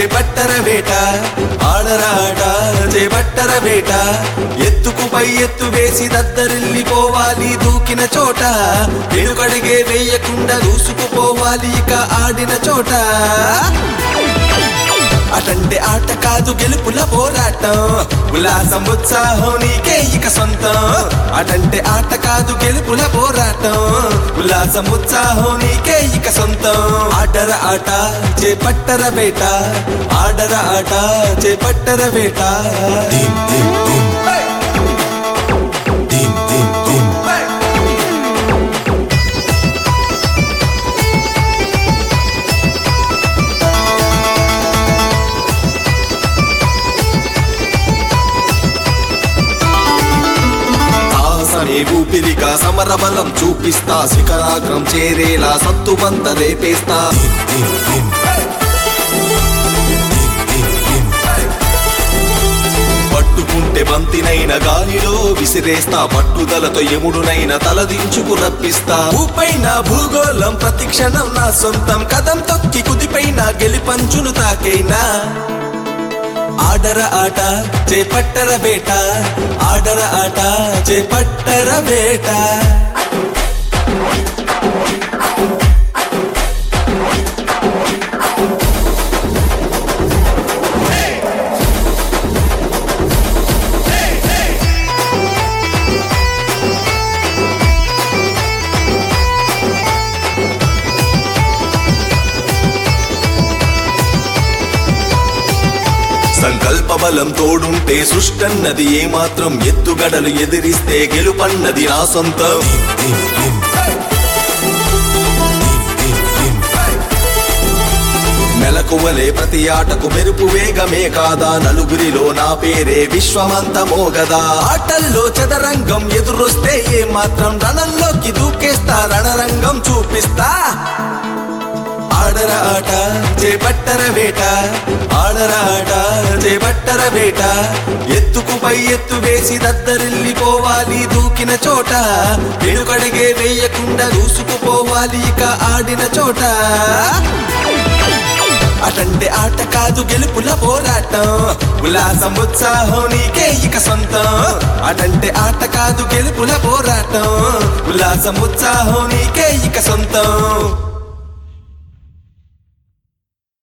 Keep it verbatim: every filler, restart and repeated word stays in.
చేపట్టర వేట ఆడరా ఆట చేపట్టర వేట ఎత్తుకు పై ఎత్తు వేసి దద్దరిల్లిపోవాలి దూకిన చోట వెనుకడిగే వేయకుండా దూసుకుపోవాలి ఇక ఆడిన చోట అటంటే ఆట కాదు గెలుపుల పోరాటం ఉల్లాసం ఉత్సాహం నీకే ఇక సొంతం అటంటే ఆట కాదు గెలుపుల పోరాటం ఉల్లాసం ఉత్సాహం నీకే ఇక సొంతం ఆడర ఆట చేపట్టర వేట ఆడర ఆట చేపట్టర వేట దిమ్ దిమ్ దిమ్ దిమ్ దిమ్ దిమ్ ఊపిరిగా సమరబలం చూపిస్తా శిఖరాగ్రం చేరేలా సత్తుమంత రేపేస్తా పట్టుకుంటే బంతినైన గాలిలో విసిరేస్తా పట్టుదలతో ఎముడునైన తలదించుకు రప్పిస్తా భూపైన భూగోళం ప్రతిక్షణం నా సొంతం కదం తొక్కి కుదిపైన గెలిపంచును తాకైనా ఆడర ఆట చేపట్టర వేట ఆడర ఆట చేపట్టర వేట సంకల్ప బలం తోడుంటే సృష్టన్నది ఏమాత్రం ఎత్తుగడలు ఎదిరిస్తే గెలుపన్నది నా సొంతం మెలకువలే ప్రతి ఆటకు మెరుపు వేగమే కాదా నలుగురిలో నా పేరే విశ్వమంత మోగదా ఆటల్లో చదరంగం ఎదురొస్తే ఏ మాత్రం రణంలోకి దూకేస్తా రణరంగం చూపిస్తా ఆడర ఆట చేపట్టర వేట ఆడర ఆట చేపట్టర వేట ఎత్తుకు పై ఎత్తు వేసి దద్దరిల్లిపోవాలి దూకిన చోట వెనుకడిగే వేయకుండా దూసుకుపోవాలి ఇక ఆడిన చోట అటంటే ఆట కాదు గెలుపుల పోరాటం ఉల్లాసం ఉత్సాహం నీకే ఇక సొంతం అటంటే ఆట కాదు గెలుపుల పోరాటం ఉల్లాసం ఉత్సాహం నీకే ఇక సొంతం